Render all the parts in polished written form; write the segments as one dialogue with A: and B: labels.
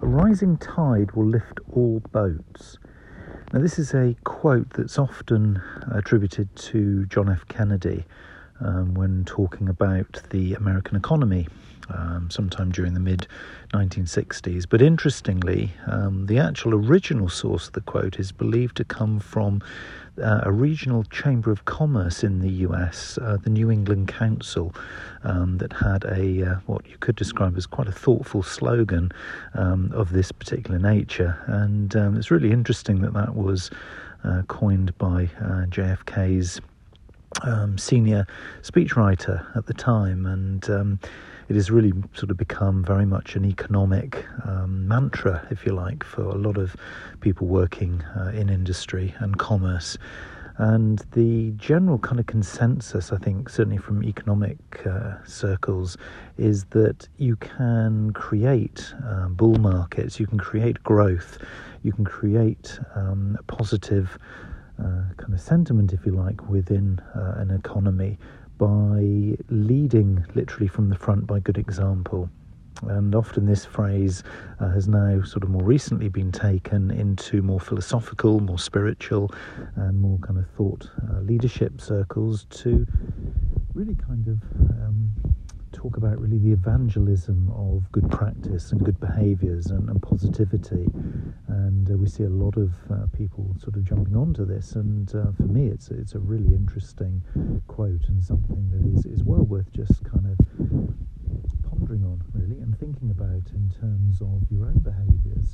A: rising tide will lift all boats. Now, this is a quote that's often attributed to John F. Kennedy when talking about the American economy sometime during the mid-1960s. But interestingly, the actual original source of the quote is believed to come from a regional chamber of commerce in the US, the New England Council, that had what you could describe as quite a thoughtful slogan of this particular nature. And it's really interesting that was coined by JFK's senior speechwriter at the time, and it has really sort of become very much an economic mantra, if you like, for a lot of people working in industry and commerce. And the general kind of consensus, I think, certainly from economic circles, is that you can create bull markets, you can create growth, you can create a positive kind of sentiment, if you like, within an economy by leading literally from the front by good example. And often this phrase has now sort of more recently been taken into more philosophical, more spiritual and more kind of thought leadership circles to really kind of talk about really the evangelism of good practice and good behaviours and positivity. And we see a lot of people sort of jumping onto this, and for me it's a really interesting quote and something that is well worth just kind of pondering on, really, and thinking about in terms of your own behaviours.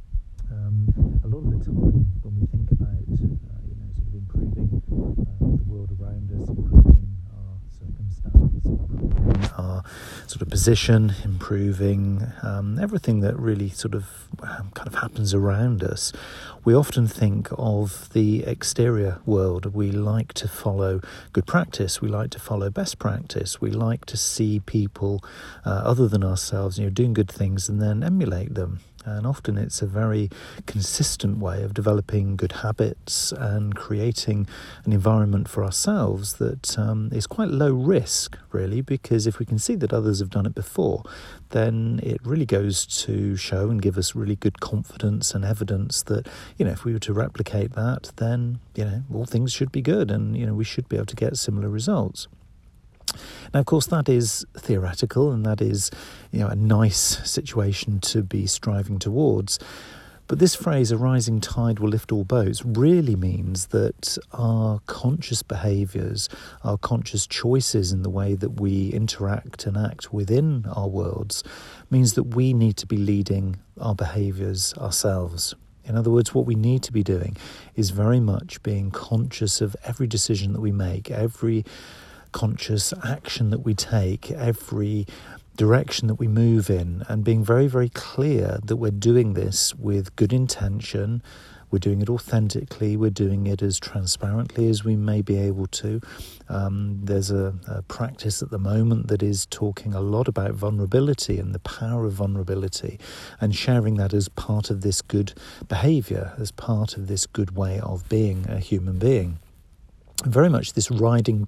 A: A lot of the time when we think about sort of improving the world around us, improving our circumstance, improving our sort of position, improving everything that really sort of kind of happens around us, we often think of the exterior world. We like to follow good practice. We like to follow best practice. We like to see people other than ourselves, doing good things and then emulate them. And often it's a very consistent way of developing good habits and creating an environment for ourselves that is quite low risk, really, because if we can see that others have done it before, then it really goes to show and give us really good confidence and evidence that, if we were to replicate that, then, all things should be good and, we should be able to get similar results. Now, of course, that is theoretical and that is, a nice situation to be striving towards. But this phrase, a rising tide will lift all boats, really means that our conscious behaviours, our conscious choices in the way that we interact and act within our worlds means that we need to be leading our behaviours ourselves. In other words, what we need to be doing is very much being conscious of every decision that we make, every conscious action that we take, every direction that we move in, and being very, very clear that we're doing this with good intention, we're doing it authentically, we're doing it as transparently as we may be able to. There's a practice at the moment that is talking a lot about vulnerability and the power of vulnerability, and sharing that as part of this good behaviour, as part of this good way of being a human being. Very much this rising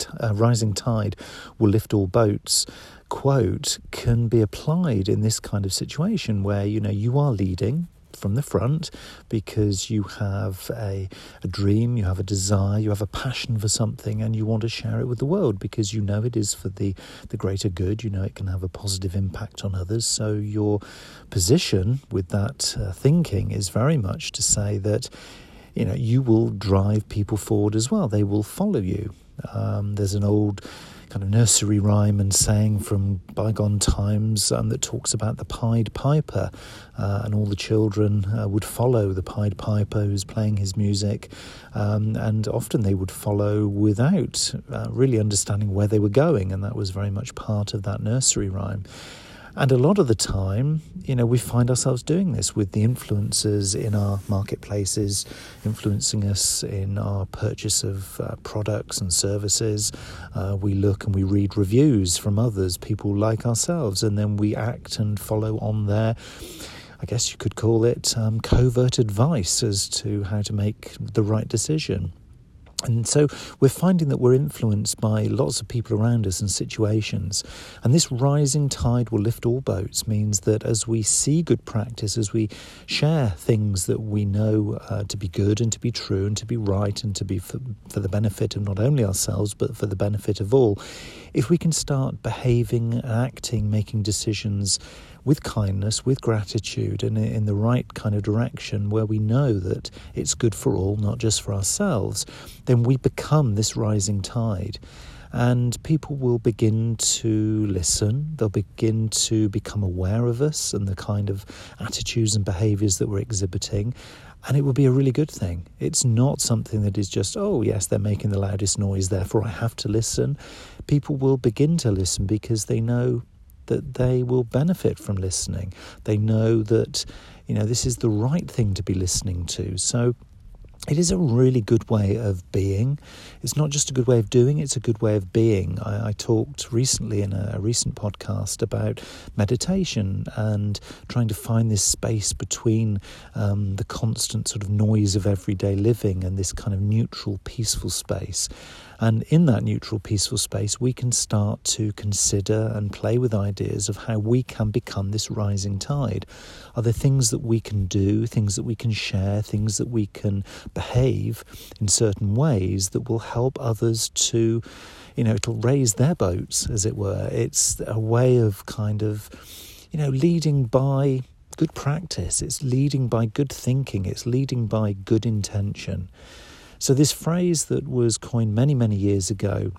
A: tide will lift all boats quote can be applied in this kind of situation where, you are leading from the front because you have a dream, you have a desire, you have a passion for something, and you want to share it with the world because it is for the greater good, it can have a positive impact on others. So your position with that thinking is very much to say that you will drive people forward as well. They will follow you. There's an old kind of nursery rhyme and saying from bygone times that talks about the Pied Piper, and all the children would follow the Pied Piper who's playing his music, and often they would follow without really understanding where they were going, and that was very much part of that nursery rhyme. And a lot of the time, we find ourselves doing this with the influencers in our marketplaces, influencing us in our purchase of products and services. We look and we read reviews from others, people like ourselves, and then we act and follow on their, I guess you could call it, covert advice as to how to make the right decision. And so we're finding that we're influenced by lots of people around us and situations. And this rising tide will lift all boats means that as we see good practice, as we share things that we know to be good and to be true and to be right and to be for the benefit of not only ourselves but for the benefit of all, if we can start behaving, acting, making decisions with kindness, with gratitude, and in the right kind of direction where we know that it's good for all, not just for ourselves, then we become this rising tide. And people will begin to listen, they'll begin to become aware of us and the kind of attitudes and behaviours that we're exhibiting, and it will be a really good thing. It's not something that is just, oh yes, they're making the loudest noise, therefore I have to listen. People will begin to listen because they know that they will benefit from listening. They know that, this is the right thing to be listening to. So it is a really good way of being. It's not just a good way of doing, it's a good way of being. I talked recently in a recent podcast about meditation and trying to find this space between the constant sort of noise of everyday living and this kind of neutral, peaceful space. And in that neutral, peaceful space, we can start to consider and play with ideas of how we can become this rising tide. Are there things that we can do, things that we can share, things that we can behave in certain ways that will help others to, it'll raise their boats, as it were. It's a way of kind of, leading by good practice. It's leading by good thinking. It's leading by good intention. So this phrase that was coined many, many years ago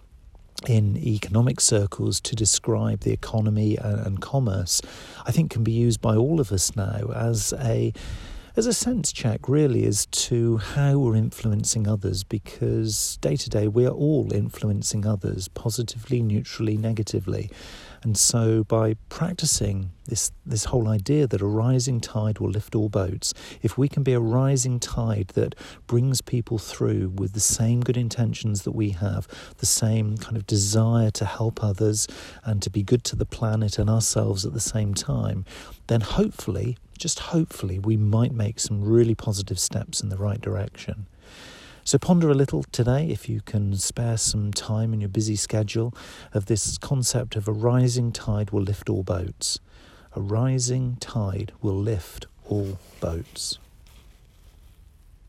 A: in economic circles to describe the economy and commerce, I think can be used by all of us now as a sense check, really, as to how we're influencing others, because day to day we are all influencing others positively, neutrally, negatively. And so by practicing this whole idea that a rising tide will lift all boats, if we can be a rising tide that brings people through with the same good intentions that we have, the same kind of desire to help others and to be good to the planet and ourselves at the same time, then hopefully, just hopefully, we might make some really positive steps in the right direction. So ponder a little today, if you can spare some time in your busy schedule, of this concept of a rising tide will lift all boats. A rising tide will lift all boats.